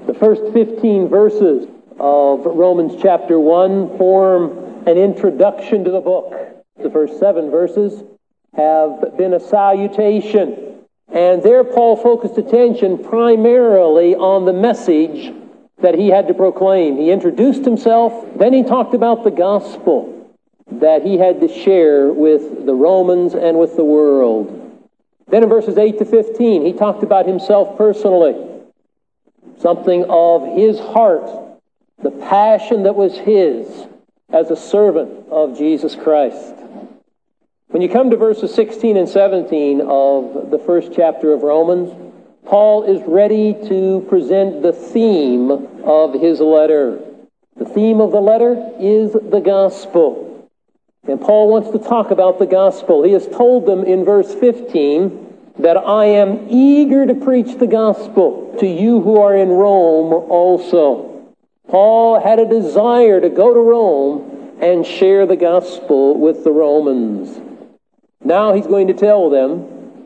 The first 15 verses of Romans chapter 1 form an introduction to the book. The first 7 verses have been a salutation. And there Paul focused attention primarily on the message that he had to proclaim. He introduced himself, then he talked about the gospel that he had to share with the Romans and with the world. Then in verses 8 to 15, he talked about himself personally. Something of his heart, the passion that was his as a servant of Jesus Christ. When you come to verses 16 and 17 of the first chapter of Romans, Paul is ready to present the theme of his letter. The theme of the letter is the gospel. And Paul wants to talk about the gospel. He has told them in verse 15 that I am eager to preach the gospel to you who are in Rome also. Paul had a desire to go to Rome and share the gospel with the Romans. Now he's going to tell them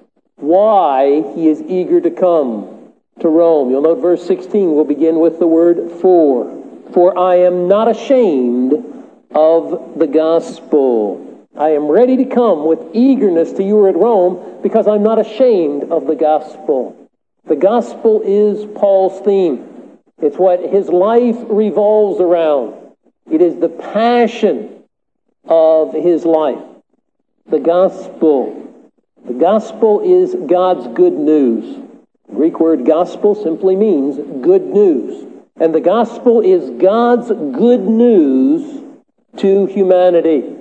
why he is eager to come to Rome. You'll note verse 16 will begin with the word for. For I am not ashamed of the gospel. I am ready to come with eagerness to you at Rome because I'm not ashamed of the gospel. The gospel is Paul's theme. It's what his life revolves around. It is the passion of his life. The gospel. The gospel is God's good news. The Greek word gospel simply means good news. And the gospel is God's good news to humanity.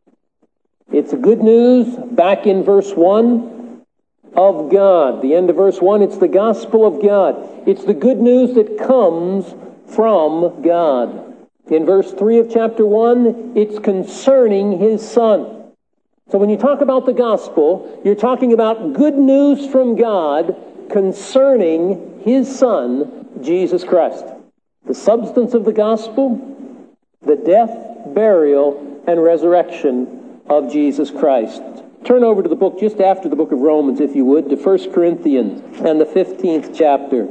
It's good news back in verse 1 of God. The end of verse 1, it's the gospel of God. It's the good news that comes from God. In verse 3 of chapter 1, it's concerning His Son. So when you talk about the gospel, you're talking about good news from God concerning His Son, Jesus Christ. The substance of the gospel, the death, burial, and resurrection of Jesus Christ. Turn over to the book just after the book of Romans, if you would, to 1 Corinthians and the 15th chapter.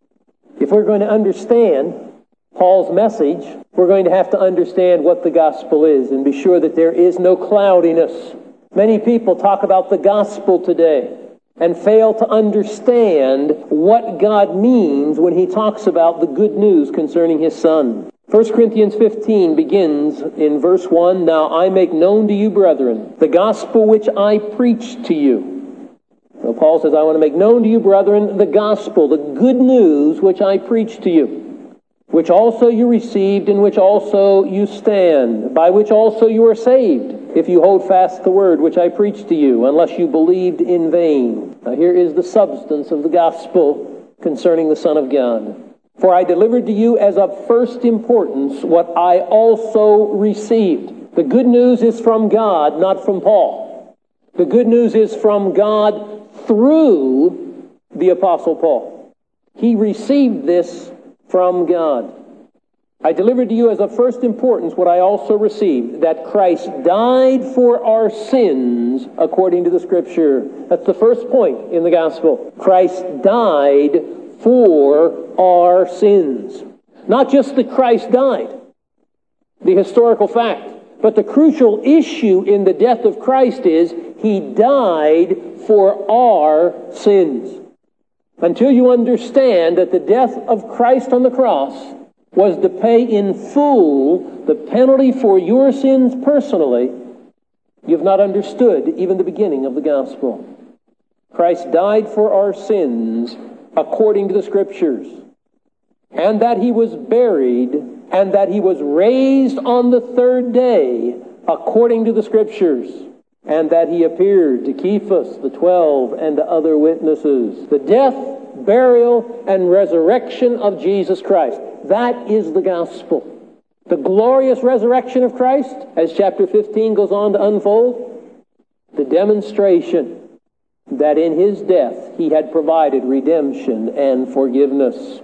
If we're going to understand Paul's message, we're going to have to understand what the gospel is and be sure that there is no cloudiness. Many people talk about the gospel today and fail to understand what God means when He talks about the good news concerning His Son. 1 Corinthians 15 begins in verse 1, Now I make known to you, brethren, the gospel which I preached to you. So Paul says, I want to make known to you, brethren, the gospel, the good news which I preached to you, which also you received, in which also you stand, by which also you are saved, if you hold fast the word which I preached to you, unless you believed in vain. Now here is the substance of the gospel concerning the Son of God. For I delivered to you as of first importance what I also received. The good news is from God, not from Paul. The good news is from God through the Apostle Paul. He received this from God. I delivered to you as of first importance what I also received, that Christ died for our sins according to the Scripture. That's the first point in the gospel. Christ died for our sins. Not just that Christ died, the historical fact, but the crucial issue in the death of Christ is He died for our sins. Until you understand that the death of Christ on the cross was to pay in full the penalty for your sins personally, you've not understood even the beginning of the gospel. Christ died for our sins according to the Scriptures, and that He was buried, and that He was raised on the third day according to the Scriptures, and that He appeared to Cephas, the 12, and to other witnesses. The death, burial, and resurrection of Jesus Christ. That is the gospel. The glorious resurrection of Christ, as chapter 15 goes on to unfold, the demonstration that in His death He had provided redemption and forgiveness.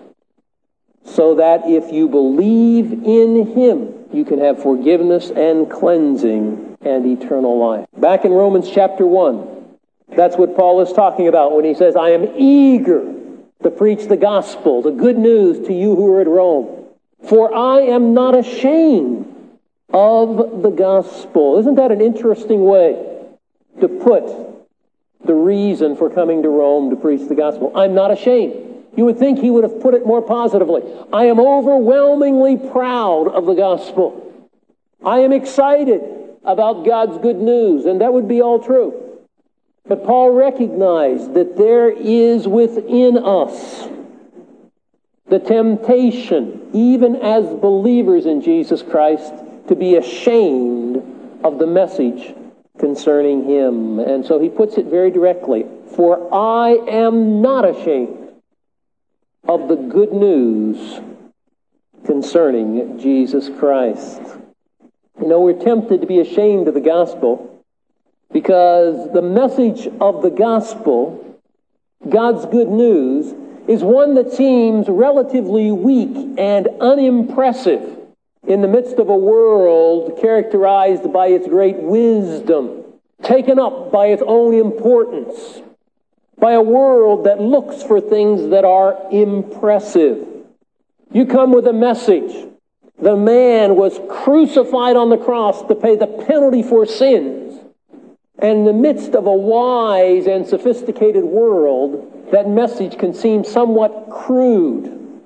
So that if you believe in Him, you can have forgiveness and cleansing and eternal life. Back in Romans chapter 1, that's what Paul is talking about when he says, I am eager to preach the gospel, the good news to you who are at Rome. For I am not ashamed of the gospel. Isn't that an interesting way to put the reason for coming to Rome to preach the gospel? I'm not ashamed. You would think he would have put it more positively. I am overwhelmingly proud of the gospel. I am excited about God's good news, and that would be all true. But Paul recognized that there is within us the temptation, even as believers in Jesus Christ, to be ashamed of the message concerning him. And so he puts it very directly. For I am not ashamed of the good news concerning Jesus Christ. You know, we're tempted to be ashamed of the gospel because the message of the gospel, God's good news, is one that seems relatively weak and unimpressive in the midst of a world characterized by its great wisdom, taken up by its own importance, by a world that looks for things that are impressive. You come with a message. The man was crucified on the cross to pay the penalty for sins. And in the midst of a wise and sophisticated world, that message can seem somewhat crude,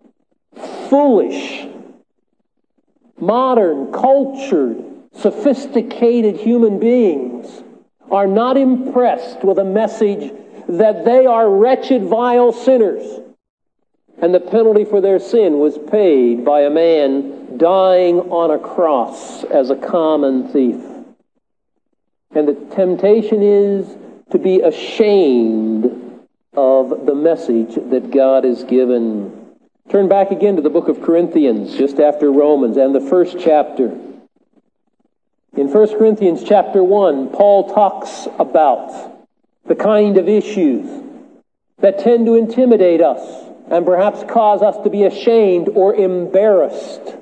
foolish. Modern, cultured, sophisticated human beings are not impressed with a message that they are wretched, vile sinners, and the penalty for their sin was paid by a man dying on a cross as a common thief. And the temptation is to be ashamed of the message that God has given. Turn back again to the book of Corinthians, just after Romans, and the first chapter. In 1 Corinthians chapter 1, Paul talks about the kind of issues that tend to intimidate us and perhaps cause us to be ashamed or embarrassed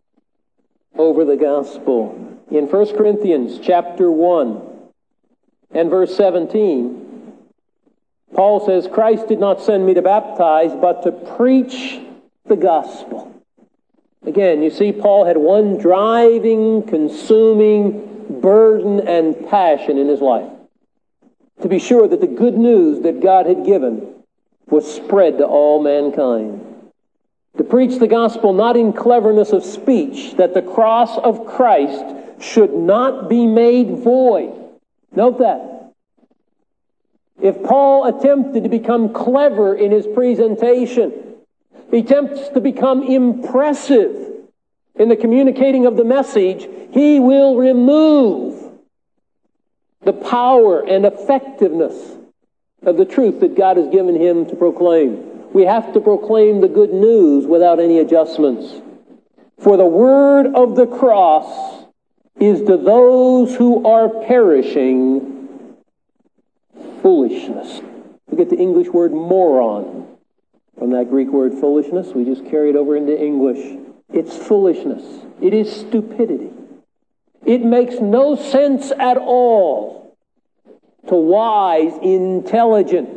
over the gospel. In 1 Corinthians chapter 1 and verse 17, Paul says, Christ did not send me to baptize, but to preach the gospel. Again, you see, Paul had one driving, consuming burden and passion in his life: to be sure that the good news that God had given was spread to all mankind. To preach the gospel not in cleverness of speech, that the cross of Christ should not be made void. Note that. If Paul attempted to become clever in his presentation, he attempts to become impressive in the communicating of the message, he will remove the power and effectiveness of the truth that God has given him to proclaim. We have to proclaim the good news without any adjustments. For the word of the cross is to those who are perishing foolishness. We get the English word moron from that Greek word foolishness. We just carry it over into English. It's foolishness. It is stupidity. It makes no sense at all to wise, intelligent,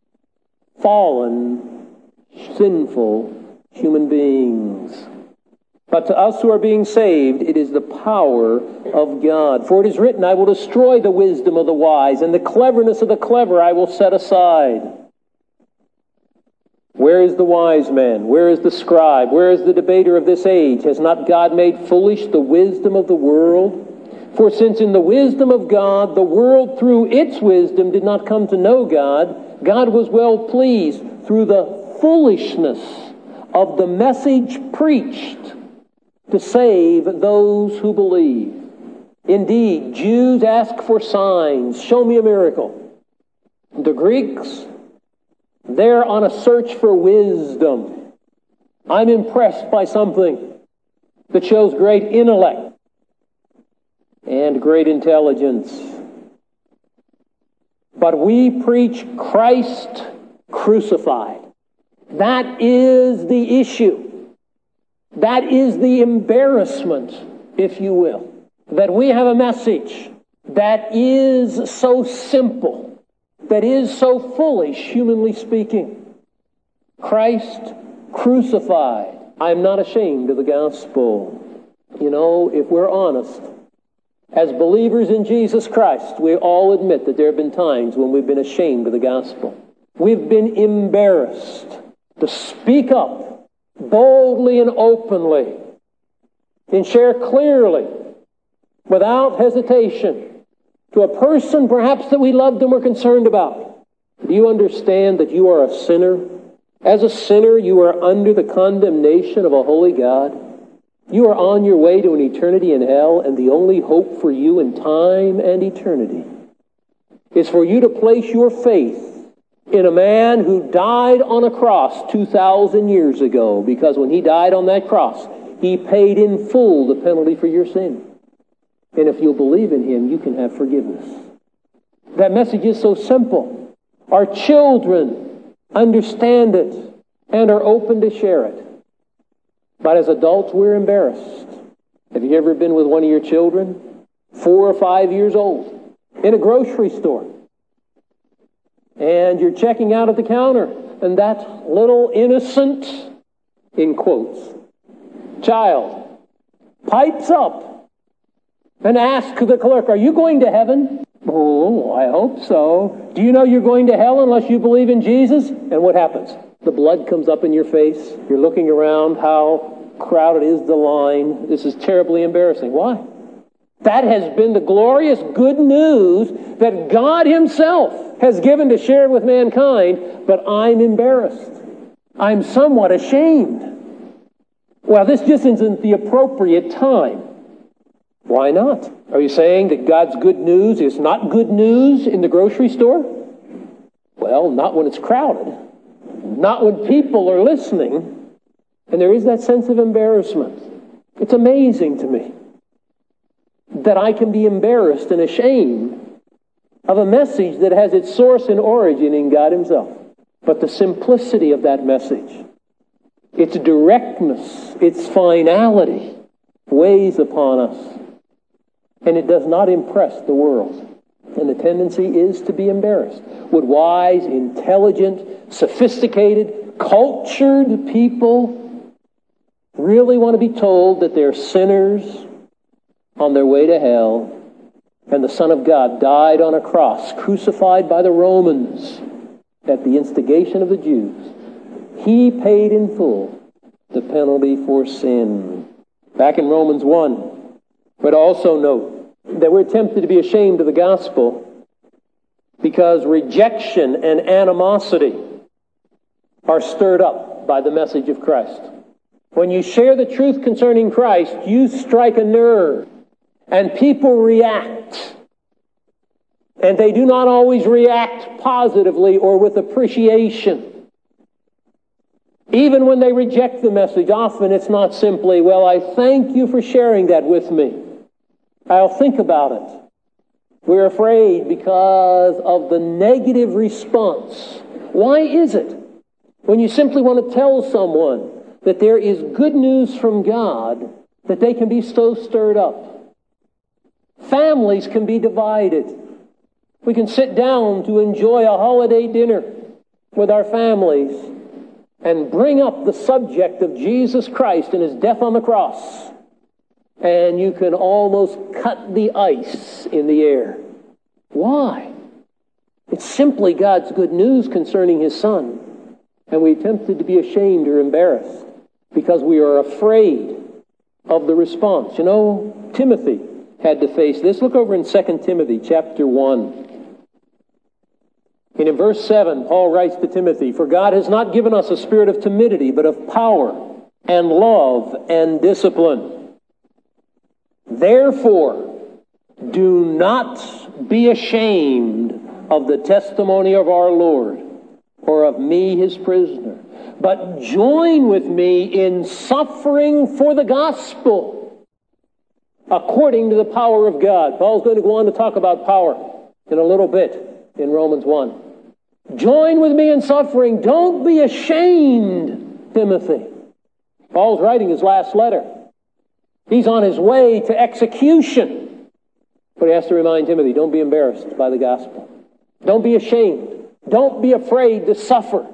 fallen, sinful human beings. But to us who are being saved, it is the power of God. For it is written, I will destroy the wisdom of the wise, and the cleverness of the clever I will set aside. Where is the wise man? Where is the scribe? Where is the debater of this age? Has not God made foolish the wisdom of the world? For since in the wisdom of God, the world through its wisdom did not come to know God, God was well pleased through the foolishness of the message preached to save those who believe. Indeed, Jews ask for signs. Show me a miracle. The Greeks, they're on a search for wisdom. I'm impressed by something that shows great intellect and great intelligence. But we preach Christ crucified. That is the issue. That is the embarrassment, if you will. That we have a message that is so simple, that is so foolish, humanly speaking. Christ crucified. I'm not ashamed of the gospel. You know, if we're honest, as believers in Jesus Christ, we all admit that there have been times when we've been ashamed of the gospel. We've been embarrassed to speak up boldly and openly and share clearly, without hesitation, to a person perhaps that we loved and were concerned about. Do you understand that you are a sinner? As a sinner, you are under the condemnation of a holy God. You are on your way to an eternity in hell, and the only hope for you in time and eternity is for you to place your faith in a man who died on a cross 2,000 years ago, because when he died on that cross, he paid in full the penalty for your sin. And if you'll believe in him, you can have forgiveness. That message is so simple. Our children understand it and are open to share it. But as adults, we're embarrassed. Have you ever been with one of your children, 4 or 5 years old, in a grocery store, and you're checking out at the counter, and that little innocent, in quotes, child pipes up and asks the clerk, "Are you going to heaven?" "Oh, I hope so." "Do you know you're going to hell unless you believe in Jesus?" And what happens? The blood comes up in your face. You're looking around, how crowded is the line. This is terribly embarrassing. Why? That has been the glorious good news that God himself has given to share with mankind, but I'm embarrassed. I'm somewhat ashamed. Well, this just isn't the appropriate time. Why not? Are you saying that God's good news is not good news in the grocery store? Well, not when it's crowded. Not when people are listening. And there is that sense of embarrassment. It's amazing to me that I can be embarrassed and ashamed of a message that has its source and origin in God himself. But the simplicity of that message, its directness, its finality, weighs upon us. And it does not impress the world. And the tendency is to be embarrassed. Would wise, intelligent, sophisticated, cultured people really want to be told that they're sinners on their way to hell, and the Son of God died on a cross, crucified by the Romans at the instigation of the Jews? He paid in full the penalty for sin. Back in Romans 1, but also note that we're tempted to be ashamed of the gospel because rejection and animosity are stirred up by the message of Christ. When you share the truth concerning Christ, you strike a nerve, and people react. And they do not always react positively or with appreciation. Even when they reject the message, often it's not simply, "Well, I thank you for sharing that with me. I'll think about it." We're afraid because of the negative response. Why is it? When you simply want to tell someone that there is good news from God, that they can be so stirred up. Families can be divided. We can sit down to enjoy a holiday dinner with our families and bring up the subject of Jesus Christ and his death on the cross. And you can almost cut the ice in the air. Why? It's simply God's good news concerning his Son. And we're tempted to be ashamed or embarrassed because we are afraid of the response. You know, Timothy had to face this. Look over in 2 Timothy chapter 1. And in verse 7, Paul writes to Timothy, "For God has not given us a spirit of timidity, but of power and love and discipline. Therefore, do not be ashamed of the testimony of our Lord, or of me, his prisoner, but join with me in suffering for the gospel, according to the power of God." Paul's going to go on to talk about power in a little bit in Romans 1. Join with me in suffering. Don't be ashamed, Timothy. Paul's writing his last letter. He's on his way to execution. But he has to remind Timothy, don't be embarrassed by the gospel. Don't be ashamed. Don't be afraid to suffer.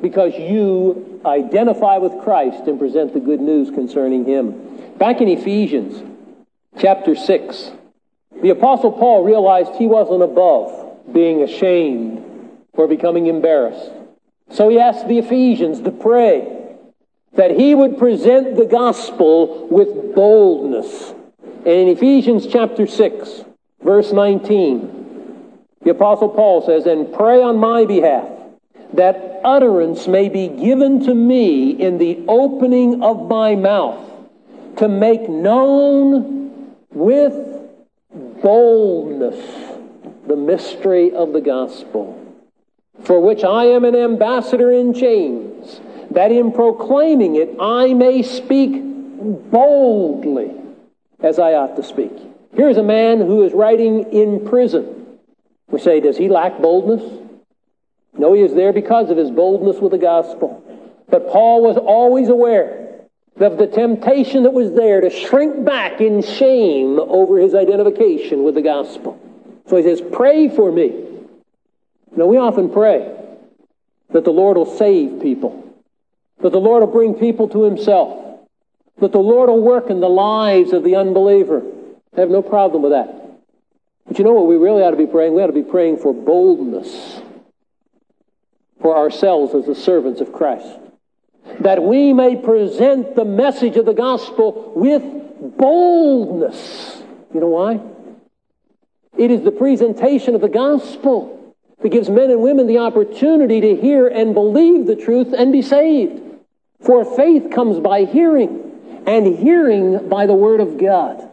because you identify with Christ and present the good news concerning Him. Back in Ephesians chapter 6, the Apostle Paul realized he wasn't above being ashamed or becoming embarrassed. So he asked the Ephesians to pray that he would present the gospel with boldness. And in Ephesians chapter 6, verse 19, the Apostle Paul says, "And pray on my behalf, that utterance may be given to me in the opening of my mouth, to make known with boldness the mystery of the gospel, for which I am an ambassador in chains, that in proclaiming it I may speak boldly as I ought to speak." Here's a man who is writing in prison. We say, does he lack boldness? No, he is there because of his boldness with the gospel. But Paul was always aware of the temptation that was there to shrink back in shame over his identification with the gospel. So he says, pray for me. We often pray that the Lord will save people, that the Lord will bring people to Himself, that the Lord will work in the lives of the unbeliever. I have no problem with that. But you know what we really ought to be praying? We ought to be praying for boldness for ourselves as the servants of Christ, that we may present the message of the gospel with boldness. You know why? It is the presentation of the gospel that gives men and women the opportunity to hear and believe the truth and be saved. For faith comes by hearing, and hearing by the word of God.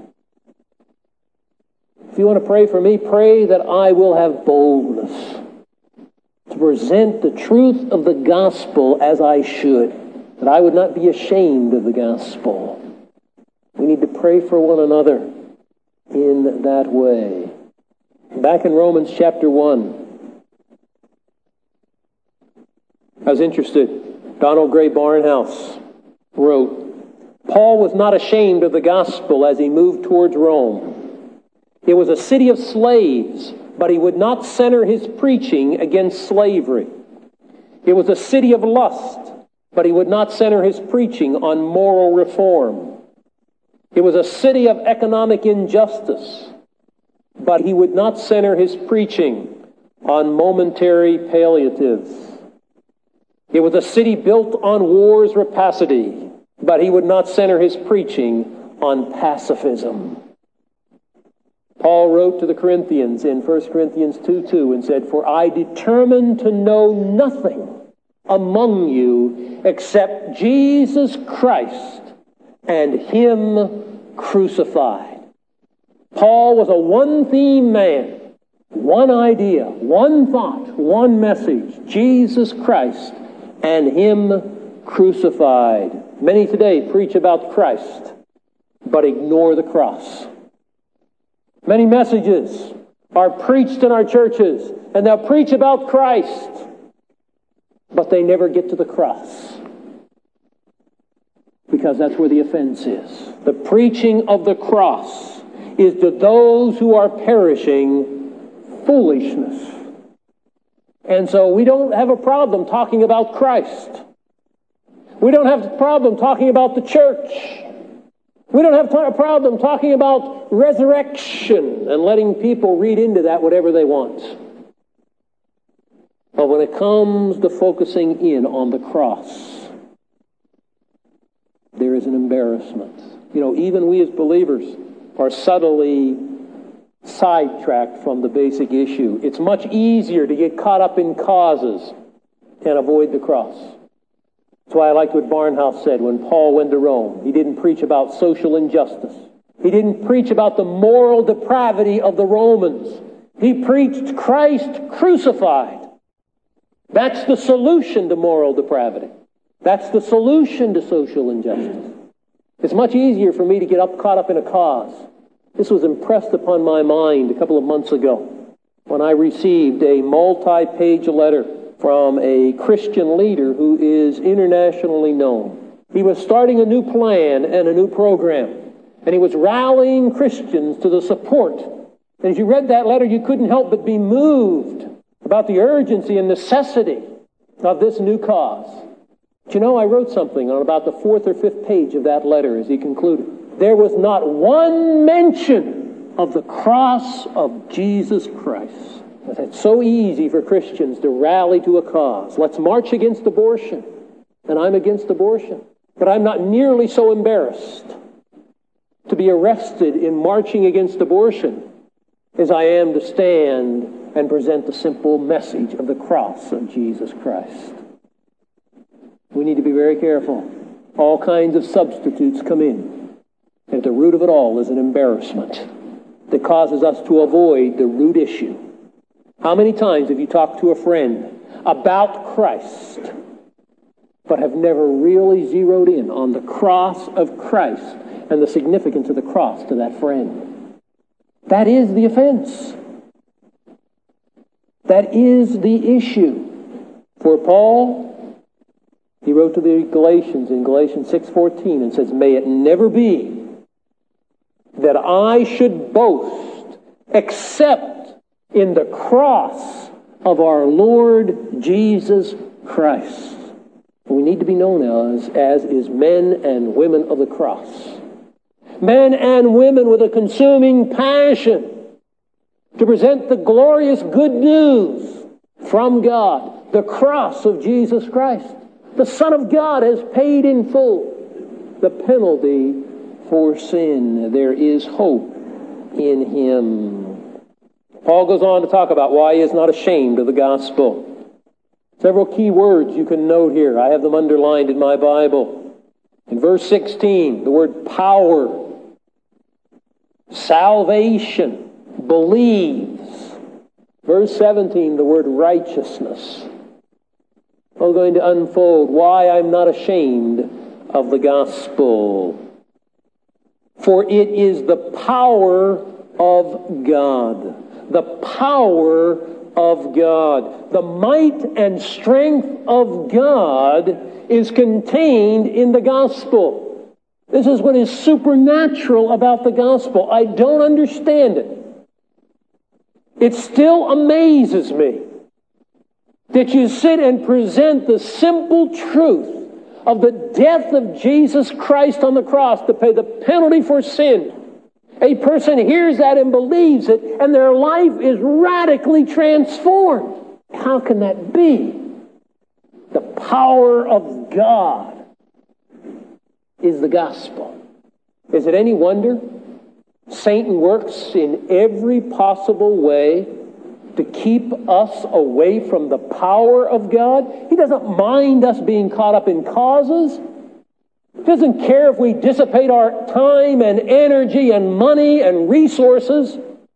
If you want to pray for me, pray that I will have boldness to present the truth of the gospel as I should, that I would not be ashamed of the gospel. We need to pray for one another in that way. Back in Romans chapter 1, I was interested. Donald Gray Barnhouse wrote, Paul was not ashamed of the gospel as he moved towards Rome. It was a city of slaves, but he would not center his preaching against slavery. It was a city of lust, but he would not center his preaching on moral reform. It was a city of economic injustice, but he would not center his preaching on momentary palliatives. It was a city built on war's rapacity, but he would not center his preaching on pacifism. Paul wrote to the Corinthians in 1 Corinthians 2:2 and said, "For I determined to know nothing among you except Jesus Christ and Him crucified." Paul was a one-theme man, one idea, one thought, one message: Jesus Christ and Him crucified. Many today preach about Christ, but ignore the cross. Many messages are preached in our churches, and they'll preach about Christ, but they never get to the cross, because that's where the offense is. The preaching of the cross is to those who are perishing foolishness. And so we don't have a problem talking about Christ. We don't have a problem talking about the church. We don't have a problem talking about resurrection and letting people read into that whatever they want. But when it comes to focusing in on the cross, there is an embarrassment. Even we as believers are subtly sidetracked from the basic issue. It's much easier to get caught up in causes and avoid the cross. That's why I liked what Barnhouse said when Paul went to Rome. He didn't preach about social injustice. He didn't preach about the moral depravity of the Romans. He preached Christ crucified. That's the solution to moral depravity. That's the solution to social injustice. It's much easier for me to get caught up in a cause. This was impressed upon my mind a couple of months ago when I received a multi-page letter from a Christian leader who is internationally known. He was starting a new plan and a new program, and he was rallying Christians to the support. And as you read that letter, you couldn't help but be moved about the urgency and necessity of this new cause. But you know, I wrote something on about the 4th or 5th page of that letter as he concluded. There was not one mention of the cross of Jesus Christ. It's so easy for Christians to rally to a cause. Let's march against abortion. And I'm against abortion. But I'm not nearly so embarrassed to be arrested in marching against abortion as I am to stand and present the simple message of the cross of Jesus Christ. We need to be very careful. All kinds of substitutes come in. And at the root of it all is an embarrassment that causes us to avoid the root issue. How many times have you talked to a friend about Christ, but have never really zeroed in on the cross of Christ and the significance of the cross to that friend? That is the offense. That is the issue. For Paul, he wrote to the Galatians in Galatians 6:14 and says, "May it never be that I should boast except in the cross of our Lord Jesus Christ." We need to be known as is men and women of the cross. Men and women with a consuming passion to present the glorious good news from God, the cross of Jesus Christ. The Son of God has paid in full the penalty for sin. There is hope in Him. Paul goes on to talk about why he is not ashamed of the gospel. Several key words you can note here. I have them underlined in my Bible. In verse 16, the word power, salvation, believes. Verse 17, the word righteousness. I'm going to unfold why I'm not ashamed of the gospel. For it is the power of God. The power of God. The might and strength of God is contained in the gospel. This is what is supernatural about the gospel. I don't understand it. It still amazes me that you sit and present the simple truth of the death of Jesus Christ on the cross to pay the penalty for sin. A person hears that and believes it, and their life is radically transformed. How can that be? The power of God is the gospel. Is it any wonder Satan works in every possible way to keep us away from the power of God? He doesn't mind us being caught up in causes. He doesn't care if we dissipate our time and energy and money and resources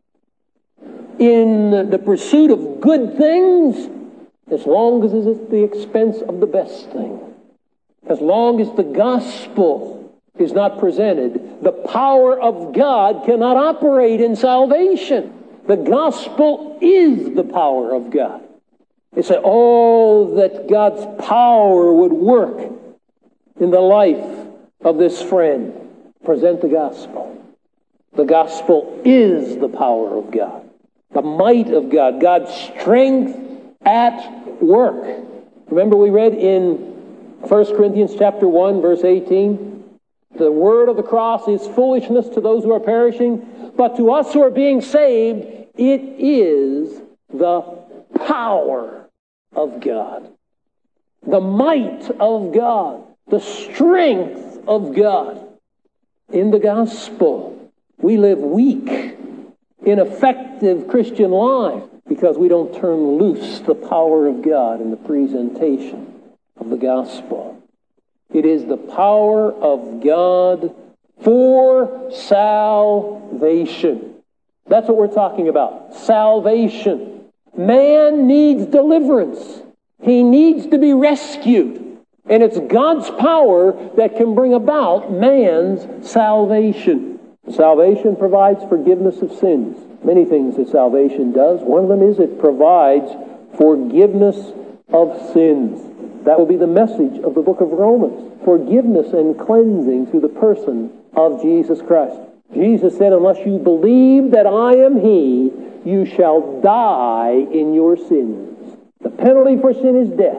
in the pursuit of good things, as long as it's at the expense of the best thing. As long as the gospel is not presented, the power of God cannot operate in salvation. The gospel is the power of God. They say, oh, that God's power would work in the life of this friend. Present the gospel. The gospel is the power of God. The might of God. God's strength at work. Remember we read in 1 Corinthians chapter 1, verse 18, the word of the cross is foolishness to those who are perishing, but to us who are being saved, it is the power of God. The might of God. The strength of God. In the gospel, we live weak, ineffective Christian life because we don't turn loose the power of God in the presentation of the gospel. It is the power of God for salvation. That's what we're talking about. Salvation. Man needs deliverance. He needs to be rescued. And it's God's power that can bring about man's salvation. Salvation provides forgiveness of sins. Many things that salvation does. One of them is it provides forgiveness of sins. That will be the message of the book of Romans. Forgiveness and cleansing through the person of Jesus Christ. Jesus said, unless you believe that I am He, you shall die in your sins. The penalty for sin is death.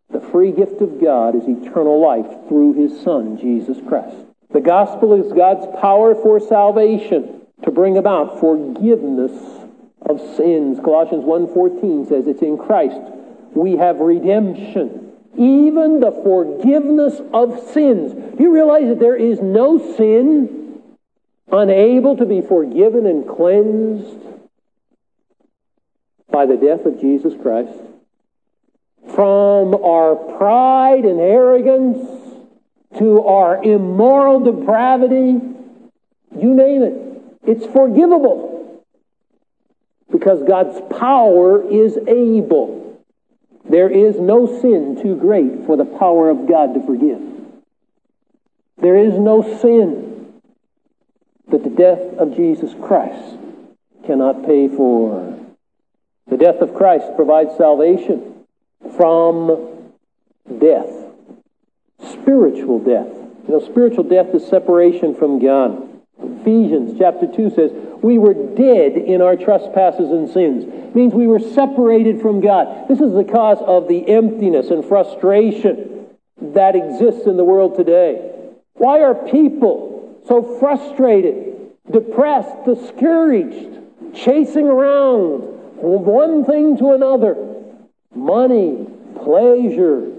The free gift of God is eternal life through His Son, Jesus Christ. The gospel is God's power for salvation to bring about forgiveness of sins. Colossians 1:14 says it's in Christ we have redemption, even the forgiveness of sins. Do you realize that there is no sin unable to be forgiven and cleansed by the death of Jesus Christ? From our pride and arrogance to our immoral depravity, you name it, it's forgivable because God's power is able. There is no sin too great for the power of God to forgive. There is no sin that the death of Jesus Christ cannot pay for. The death of Christ provides salvation from death. Spiritual death. You know, spiritual death is separation from God. Ephesians chapter 2 says, we were dead in our trespasses and sins. It means we were separated from God. This is the cause of the emptiness and frustration that exists in the world today. Why are people so frustrated, depressed, discouraged, chasing around from one thing to another? Money, pleasure,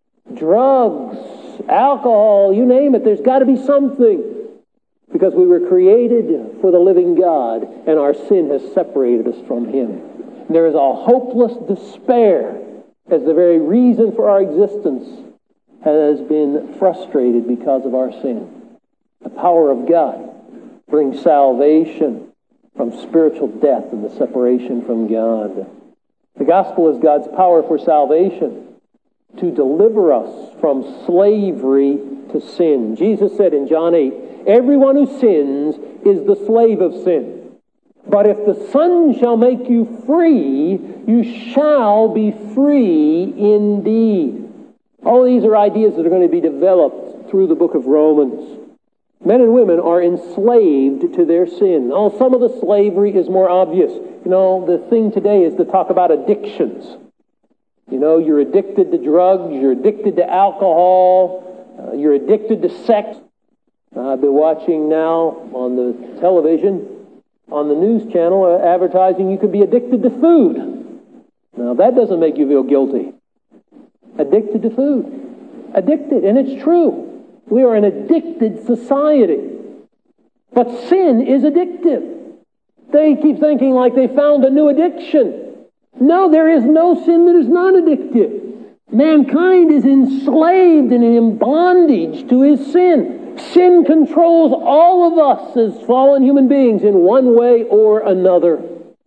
drugs, alcohol, you name it. There's got to be something. Because we were created for the living God, and our sin has separated us from Him. And there is a hopeless despair as the very reason for our existence has been frustrated because of our sin. The power of God brings salvation from spiritual death and the separation from God. The gospel is God's power for salvation to deliver us from slavery to sin. Jesus said in John 8, everyone who sins is the slave of sin. But if the Son shall make you free, you shall be free indeed. All these are ideas that are going to be developed through the book of Romans. Men and women are enslaved to their sin. Oh, some of the slavery is more obvious. You know, the thing today is to talk about addictions. You know, you're addicted to drugs, you're addicted to alcohol, you're addicted to sex. I've been watching now on the television, on the news channel, advertising you could be addicted to food. Now, that doesn't make you feel guilty. Addicted to food. Addicted, and it's true. We are an addicted society. But sin is addictive. They keep thinking like they found a new addiction. No, there is no sin that is not addictive. Mankind is enslaved and in bondage to his sin. Sin controls all of us as fallen human beings in one way or another.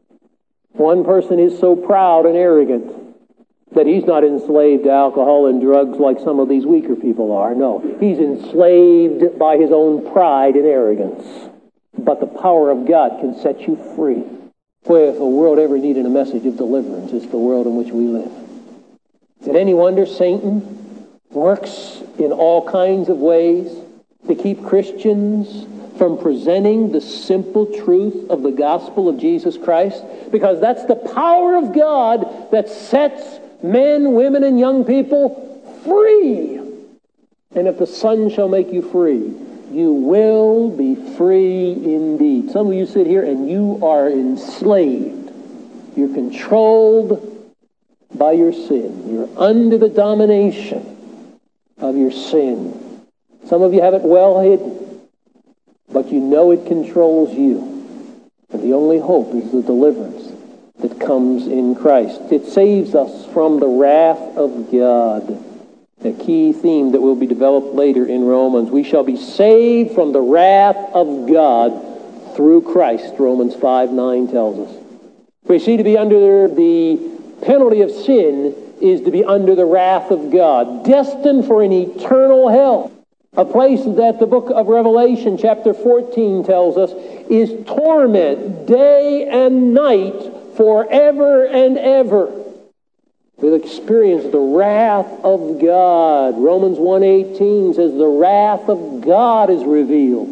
One person is so proud and arrogant that he's not enslaved to alcohol and drugs like some of these weaker people are. No, he's enslaved by his own pride and arrogance. But the power of God can set you free. Boy, if the world ever needed a message of deliverance, it's the world in which we live. Is it any wonder Satan works in all kinds of ways to keep Christians from presenting the simple truth of the gospel of Jesus Christ? Because that's the power of God that sets men, women, and young people free. And if the Son shall make you free, you will be free indeed. Some of you sit here and you are enslaved. You're controlled by your sin. You're under the domination of your sin. Some of you have it well hidden, but you know it controls you. And the only hope is the deliverance that comes in Christ. It saves us from the wrath of God. A key theme that will be developed later in Romans. We shall be saved from the wrath of God through Christ, Romans 5:9 tells us. We see to be under the penalty of sin is to be under the wrath of God, destined for an eternal hell. A place that the book of Revelation, chapter 14, tells us is torment day and night forever and ever. We'll experience the wrath of God. Romans 1:18 says the wrath of God is revealed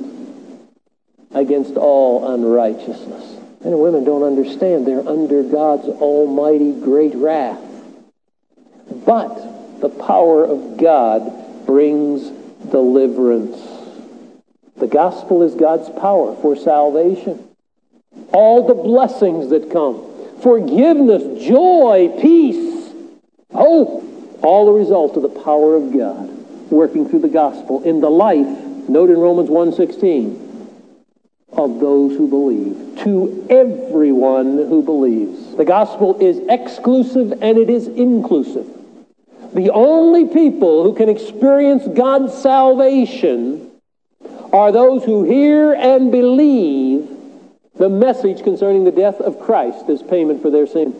against all unrighteousness. Men and women don't understand they're under God's almighty great wrath. But The power of God brings deliverance. The gospel is God's power for salvation. All the blessings that come, forgiveness, joy, peace, hope, all the result of the power of God working through the gospel in the life, note in Romans 1:16, of those who believe. To everyone who believes. The gospel is exclusive and it is inclusive. The only people who can experience God's salvation are those who hear and believe the message concerning the death of Christ as payment for their sin.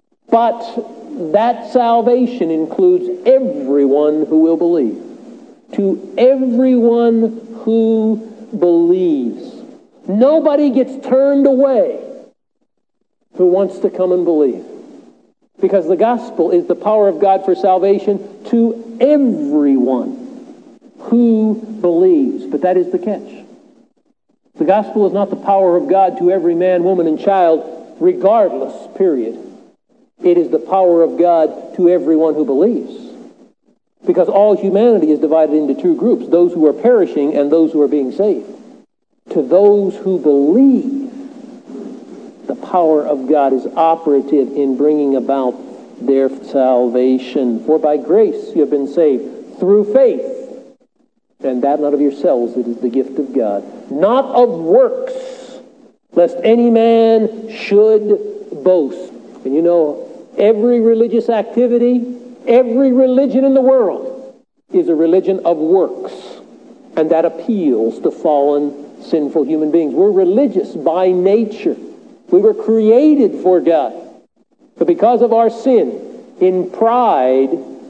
But that salvation includes everyone who will believe. To everyone who believes. Nobody gets turned away who wants to come and believe. Because the gospel is the power of God for salvation to everyone who believes. But that is the catch. The gospel is not the power of God to every man, woman, and child, regardless, period. It is the power of God to everyone who believes. Because all humanity is divided into two groups, those who are perishing and those who are being saved. To those who believe, the power of God is operative in bringing about their salvation. For by grace you have been saved through faith. And that not of yourselves, it is the gift of God. Not of works, lest any man should boast. And you know, every religious activity, every religion in the world is a religion of works. And that appeals to fallen, sinful human beings. We're religious by nature. We were created for God. But because of our sin, in pride,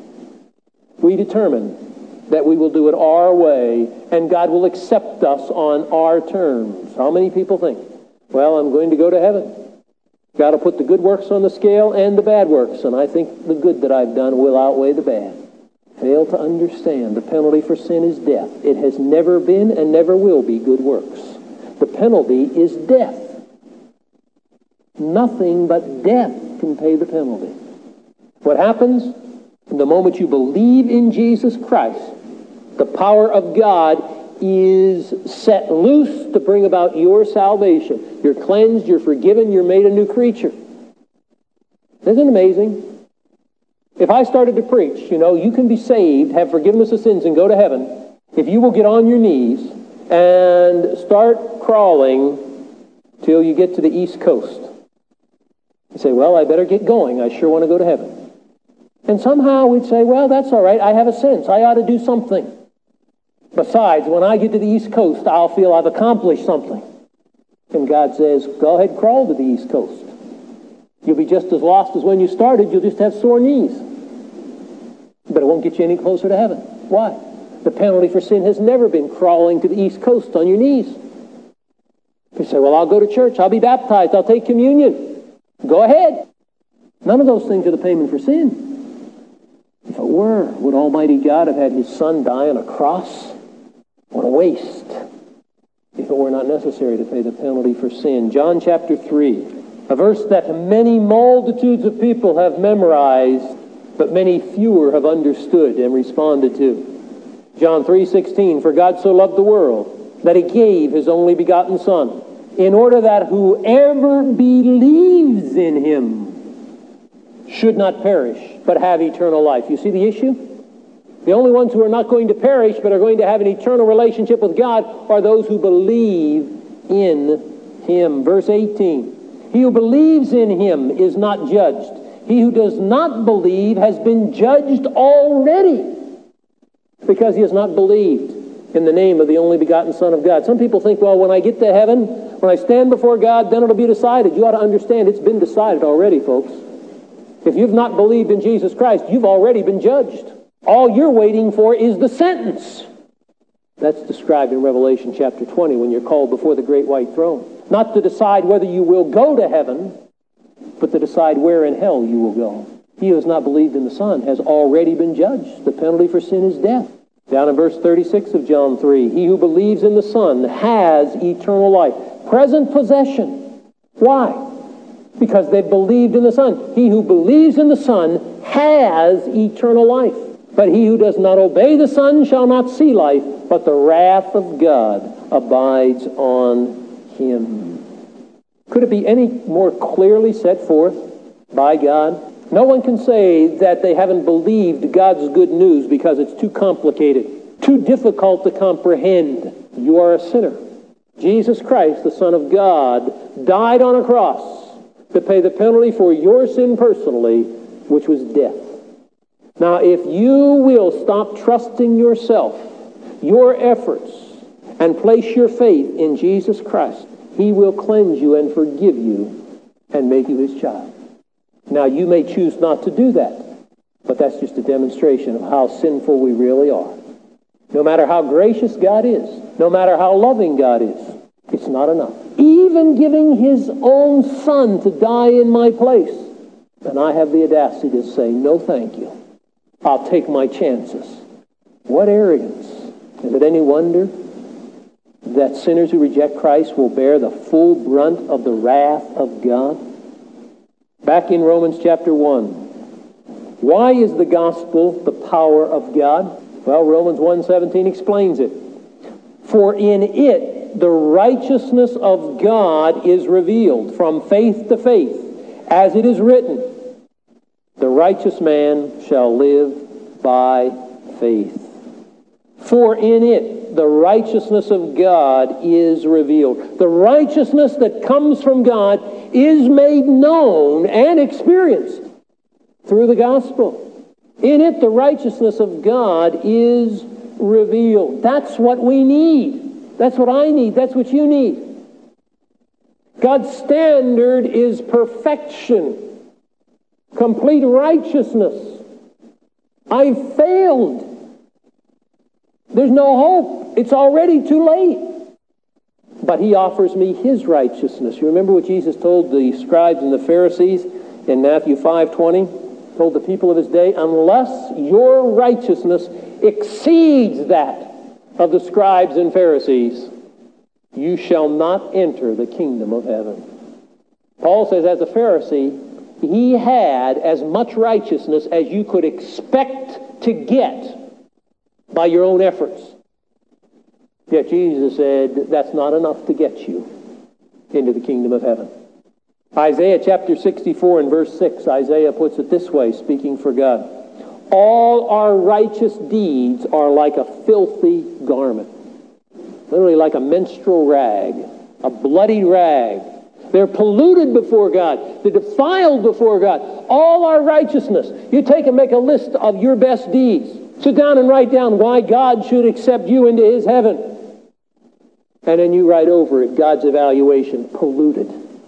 we determine that we will do it our way, and God will accept us on our terms. How many people think, well, I'm going to go to heaven. God will put the good works on the scale and the bad works, and I think the good that I've done will outweigh the bad. Fail to understand the penalty for sin is death. It has never been and never will be good works. The penalty is death. Nothing but death can pay the penalty. What happens? The moment you believe in Jesus Christ, the power of God is set loose to bring about your salvation. You're cleansed, you're forgiven, you're made a new creature. Isn't it amazing? If I started to preach, you can be saved, have forgiveness of sins, and go to heaven if you will get on your knees and start crawling till you get to the East Coast. You say, well, I better get going. I sure want to go to heaven. And somehow we'd say, well, that's all right. I have a sense. I ought to do something. Besides, when I get to the East Coast, I'll feel I've accomplished something. And God says, go ahead, crawl to the East Coast. You'll be just as lost as when you started. You'll just have sore knees. But it won't get you any closer to heaven. Why? The penalty for sin has never been crawling to the East Coast on your knees. You say, well, I'll go to church. I'll be baptized. I'll take communion. Go ahead. None of those things are the payment for sin. If it were, would Almighty God have had His Son die on a cross? What a waste. If it were not necessary to pay the penalty for sin. John chapter 3, a verse that many multitudes of people have memorized, but many fewer have understood and responded to. John 3:16, for God so loved the world that He gave His only begotten Son, in order that whoever believes in Him should not perish, but have eternal life. You see the issue? The only ones who are not going to perish, but are going to have an eternal relationship with God, are those who believe in Him. Verse 18, he who believes in Him is not judged. He who does not believe has been judged already, because he has not believed in the name of the only begotten Son of God. Some people think, well, when I get to heaven, when I stand before God, then it'll be decided. You ought to understand it's been decided already, folks. If you've not believed in Jesus Christ, you've already been judged. All you're waiting for is the sentence. That's described in Revelation chapter 20 when you're called before the great white throne. Not to decide whether you will go to heaven, but to decide where in hell you will go. He who has not believed in the Son has already been judged. The penalty for sin is death. Down in verse 36 of John 3, he who believes in the Son has eternal life. Present possession. Why? Because they believed in the Son. He who believes in the Son has eternal life. But he who does not obey the Son shall not see life, but the wrath of God abides on him. Could it be any more clearly set forth by God? No one can say that they haven't believed God's good news because it's too complicated, too difficult to comprehend. You are a sinner. Jesus Christ, the Son of God, died on a cross to pay the penalty for your sin personally, which was death. Now, if you will stop trusting yourself, your efforts, and place your faith in Jesus Christ, he will cleanse you and forgive you and make you his child. Now, you may choose not to do that, but that's just a demonstration of how sinful we really are. No matter how gracious God is, no matter how loving God is, it's not enough. Even giving his own Son to die in my place, and I have the audacity to say, no thank you. I'll take my chances. What arrogance. Is it any wonder that sinners who reject Christ will bear the full brunt of the wrath of God? Back in Romans chapter 1. Why is the gospel the power of God? Well, Romans 1:17 explains it. For in it the righteousness of God is revealed from faith to faith, as it is written, the righteous man shall live by faith. For in it the righteousness of God is revealed. The righteousness that comes from God is made known and experienced through the gospel. In it the righteousness of God is revealed. That's what we need. That's what I need. That's what you need. God's standard is perfection, complete righteousness. I've failed. There's no hope. It's already too late. But he offers me his righteousness. You remember what Jesus told the scribes and the Pharisees in Matthew 5:20? Told the people of his day, unless your righteousness exceeds that of the scribes and Pharisees, you shall not enter the kingdom of heaven. Paul says, as a Pharisee, he had as much righteousness as you could expect to get by your own efforts. Yet Jesus said, that's not enough to get you into the kingdom of heaven. Isaiah chapter 64 and verse 6, Isaiah puts it this way, speaking for God. All our righteous deeds are like a filthy garment. Literally like a menstrual rag, a bloody rag. They're polluted before God. They're defiled before God. All our righteousness. You take and make a list of your best deeds. Sit down and write down why God should accept you into his heaven. And then you write over it God's evaluation, polluted,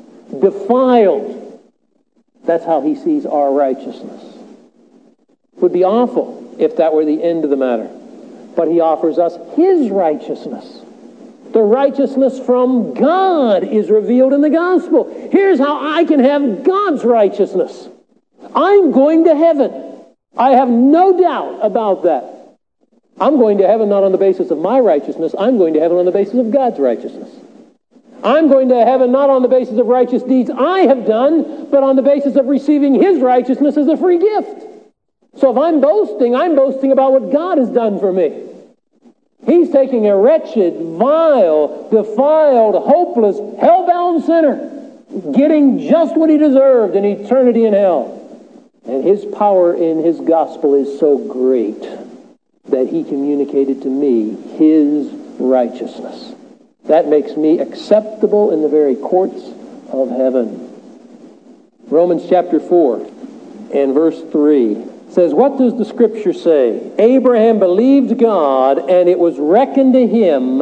defiled. That's how he sees our righteousness. It would be awful if that were the end of the matter. But he offers us his righteousness. The righteousness from God is revealed in the gospel. Here's how I can have God's righteousness. I'm going to heaven. I have no doubt about that. I'm going to heaven not on the basis of my righteousness. I'm going to heaven on the basis of God's righteousness. I'm going to heaven not on the basis of righteous deeds I have done, but on the basis of receiving his righteousness as a free gift. So if I'm boasting about what God has done for me. He's taking a wretched, vile, defiled, hopeless, hell-bound sinner, getting just what he deserved in eternity in hell. And his power in his gospel is so great that he communicated to me his righteousness. That makes me acceptable in the very courts of heaven. Romans chapter 4 and verse 3 says, what does the scripture say? Abraham believed God, and it was reckoned to him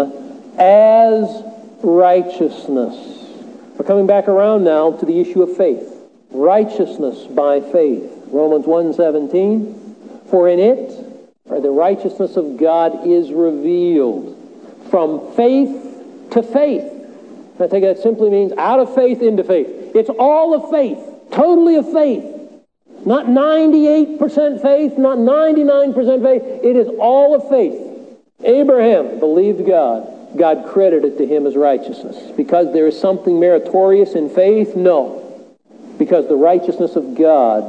as righteousness. We're coming back around now to the issue of faith. Righteousness by faith. Romans 1:17. For in it, or the righteousness of God is revealed from faith to faith. I think that simply means out of faith into faith. It's all of faith, totally of faith. Not 98% faith, not 99% faith. It is all of faith. Abraham believed God. God credited to him as righteousness. Because there is something meritorious in faith? No. Because the righteousness of God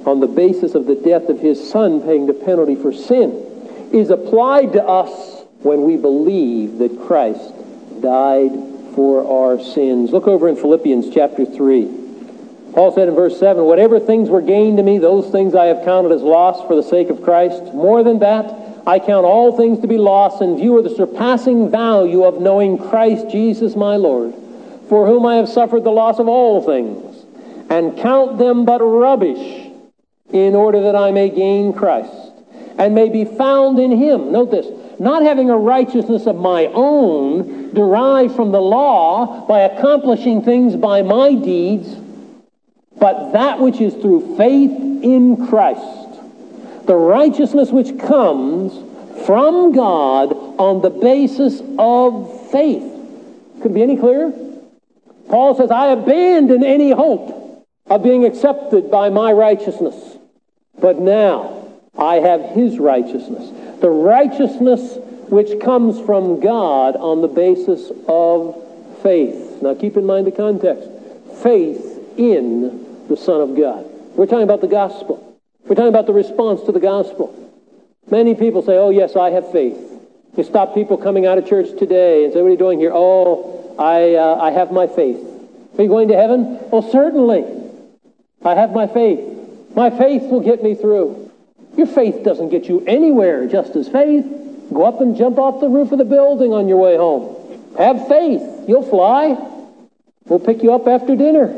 on the basis of the death of his Son paying the penalty for sin, is applied to us when we believe that Christ died for our sins. Look over in Philippians chapter 3. Paul said in verse 7, "Whatever things were gained to me, those things I have counted as loss for the sake of Christ. More than that, I count all things to be loss in view of the surpassing value of knowing Christ Jesus my Lord, for whom I have suffered the loss of all things, and count them but rubbish, in order that I may gain Christ, and may be found in him." Note this. "Not having a righteousness of my own, derived from the law, by accomplishing things by my deeds, but that which is through faith in Christ, the righteousness which comes from God on the basis of faith." Could it be any clearer? Paul says, I abandon any hope of being accepted by my righteousness, but now I have his righteousness, the righteousness which comes from God on the basis of faith. Now keep in mind the context. Faith in the Son of God. We're talking about the gospel. We're talking about the response to the gospel. Many people say, "Oh yes, I have faith." You stop people coming out of church today and say, "What are you doing here?" "Oh, I have my faith." "Are you going to heaven?" "Oh, certainly. I have my faith. My faith will get me through." Your faith doesn't get you anywhere, just as faith. Go up and jump off the roof of the building on your way home. Have faith. You'll fly. We'll pick you up after dinner.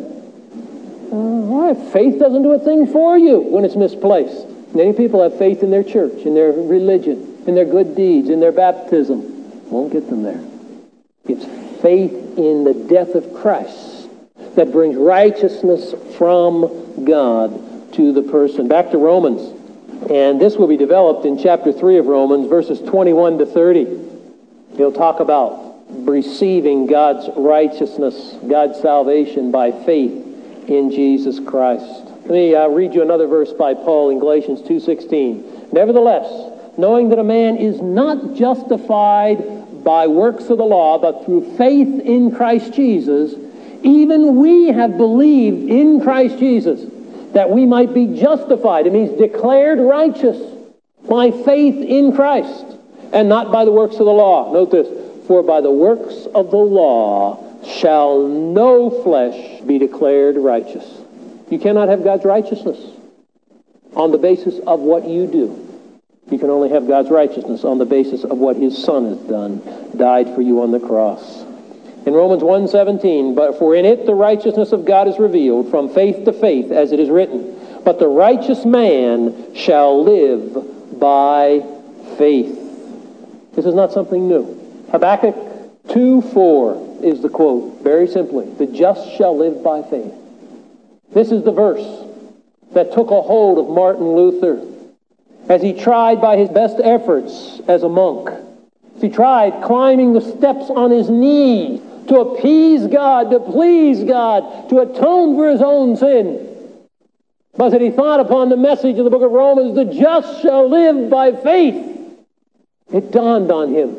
Why? Faith doesn't do a thing for you when it's misplaced. Many people have faith in their church, in their religion, in their good deeds, in their baptism. Won't get them there. It's faith in the death of Christ that brings righteousness from God to the person. Back to Romans. And this will be developed in chapter 3 of Romans, verses 21 to 30. He'll talk about receiving God's righteousness, God's salvation by faith in Jesus Christ. Let me read you another verse by Paul in Galatians 2:16. "Nevertheless, knowing that a man is not justified by works of the law, but through faith in Christ Jesus, even we have believed in Christ Jesus, that we might be justified." It means declared righteous by faith in Christ, and not by the works of the law. Note this. "For by the works of the law shall no flesh be declared righteous." You cannot have God's righteousness on the basis of what you do. You can only have God's righteousness on the basis of what his Son has done, died for you on the cross. In Romans 1:17, "But for in it the righteousness of God is revealed from faith to faith, as it is written, but the righteous man shall live by faith." This is not something new. Habakkuk 2:4 is the quote, very simply, "The just shall live by faith." This is the verse that took a hold of Martin Luther as he tried by his best efforts as a monk. As he tried climbing the steps on his knees to appease God, to please God, to atone for his own sin. But that he thought upon the message of the book of Romans, "The just shall live by faith." It dawned on him.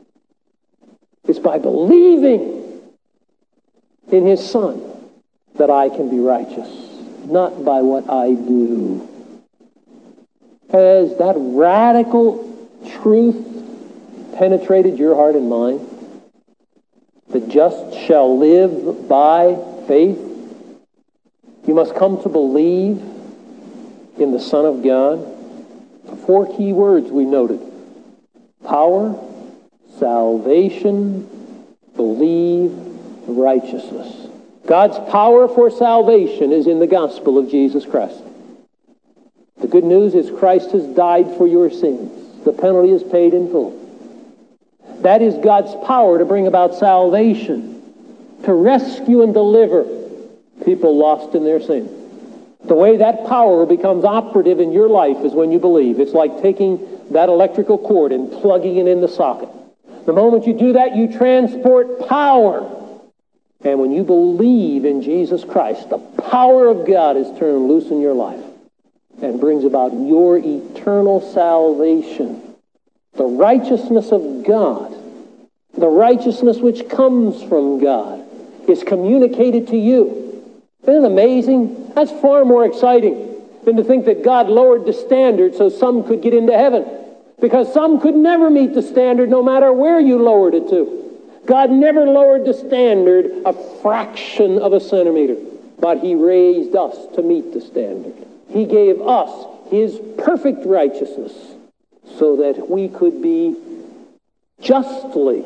It's by believing in his Son that I can be righteous, not by what I do. Has that radical truth penetrated your heart and mind? The just shall live by faith. You must come to believe in the Son of God. The 4 key words we noted: power, salvation, believe, righteousness. God's power for salvation is in the gospel of Jesus Christ. The good news is Christ has died for your sins. The penalty is paid in full. That is God's power to bring about salvation, to rescue and deliver people lost in their sin. The way that power becomes operative in your life is when you believe. It's like taking that electrical cord and plugging it in the socket. The moment you do that, you transport power. And when you believe in Jesus Christ, the power of God is turned loose in your life and brings about your eternal salvation. The righteousness of God, the righteousness which comes from God, is communicated to you. Isn't it amazing? That's far more exciting than to think that God lowered the standard so some could get into heaven. Because some could never meet the standard no matter where you lowered it to. God never lowered the standard a fraction of a centimeter, but He raised us to meet the standard. He gave us His perfect righteousness so that we could be justly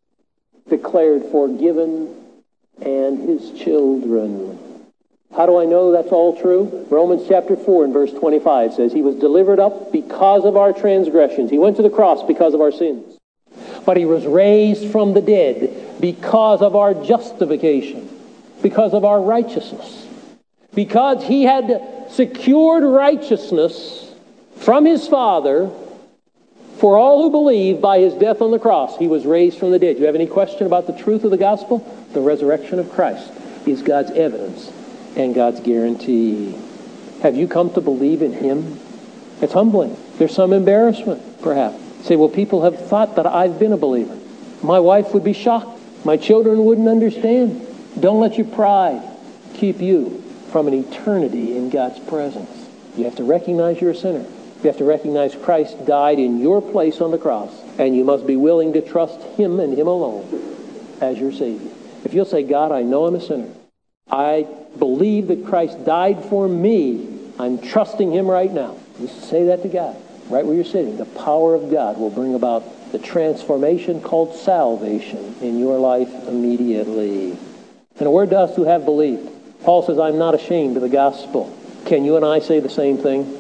declared forgiven and His children. How do I know that's all true? Romans chapter 4 and verse 25 says, He was delivered up because of our transgressions. He went to the cross because of our sins. But He was raised from the dead because of our justification, because of our righteousness. Because He had secured righteousness from His Father for all who believe by His death on the cross. He was raised from the dead. Do you have any question about the truth of the gospel? The resurrection of Christ is God's evidence and God's guarantee. Have you come to believe in Him? It's humbling. There's some embarrassment, perhaps. Say, well, people have thought that I've been a believer. My wife would be shocked. My children wouldn't understand. Don't let your pride keep you from an eternity in God's presence. You have to recognize you're a sinner. You have to recognize Christ died in your place on the cross, and you must be willing to trust Him and Him alone as your Savior. If you'll say, God, I know I'm a sinner. I believe that Christ died for me. I'm trusting Him right now. Just say that to God, right where you're sitting. The power of God will bring about the transformation called salvation in your life immediately. And a word to us who have believed. Paul says, I'm not ashamed of the gospel. Can you and I say the same thing?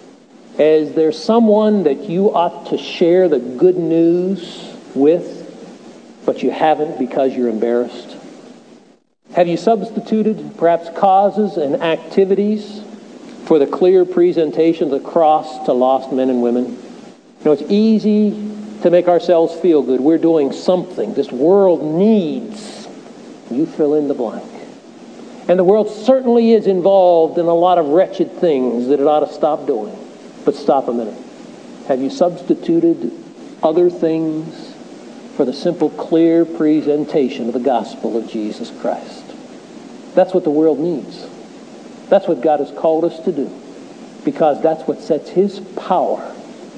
Is there someone that you ought to share the good news with, but you haven't because you're embarrassed? Have you substituted perhaps causes and activities for the clear presentation of the cross to lost men and women? You know, it's easy to make ourselves feel good. We're doing something this world needs. You fill in the blank. And the world certainly is involved in a lot of wretched things that it ought to stop doing. But stop a minute. Have you substituted other things for the simple, clear presentation of the gospel of Jesus Christ? That's what the world needs. That's what God has called us to do. Because that's what sets His power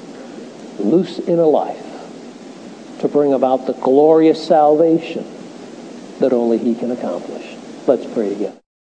loose in a life to bring about the glorious salvation that only He can accomplish. Let's pray together.